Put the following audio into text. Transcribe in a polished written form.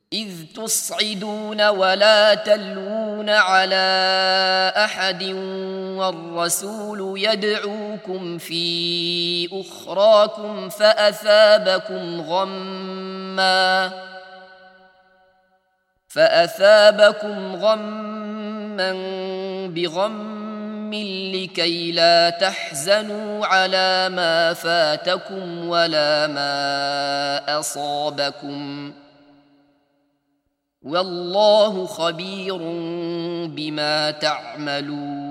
إذ تصعدون ولا تلوون على أحد والرسول يدعوكم في أخراكم فأثابكم غما بغم لكي لا تحزنوا على ما فاتكم ولا ما أصابكم والله خبير بما تعملون.